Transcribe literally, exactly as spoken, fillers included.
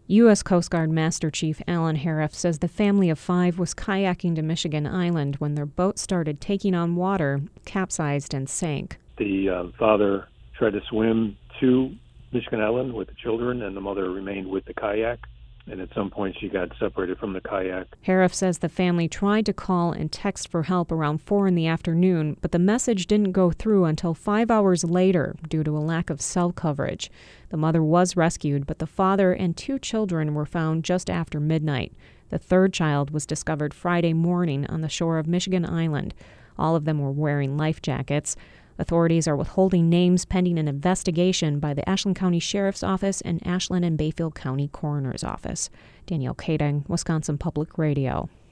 U S. Coast Guard Master Chief Alan Hariff says the family of five was kayaking to Michigan Island when their boat started taking on water, capsized, and sank. The uh, father tried to swim to Michigan Island with the children, and the mother remained with the kayak. And at some point, she got separated from the kayak. Hariff says the family tried to call and text for help around four in the afternoon, but the message didn't go through until five hours later due to a lack of cell coverage. The mother was rescued, but the father and two children were found just after midnight. The third child was discovered Friday morning on the shore of Michigan Island. All of them were wearing life jackets. Authorities are withholding names pending an investigation by the Ashland County Sheriff's Office and Ashland and Bayfield County Coroner's Office. Danielle Kading, Wisconsin Public Radio.